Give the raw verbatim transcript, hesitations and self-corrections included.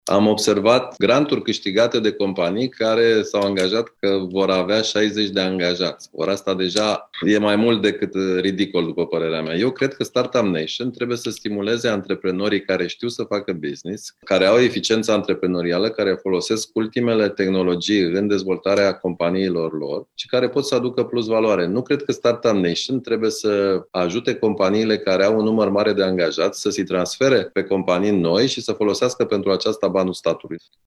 Am observat granturi câștigate de companii care s-au angajat că vor avea șaizeci de angajați. Ori asta deja e mai mult decât ridicol, după părerea mea. Eu cred că Startup Nation trebuie să stimuleze antreprenorii care știu să facă business, care au eficiență antreprenorială, care folosesc ultimele tehnologii în dezvoltarea companiilor lor și care pot să aducă plus valoare. Nu cred că Startup Nation trebuie să ajute companiile care au un număr mare de angajați să se transfere pe companii noi și să folosească pentru aceasta banul statului.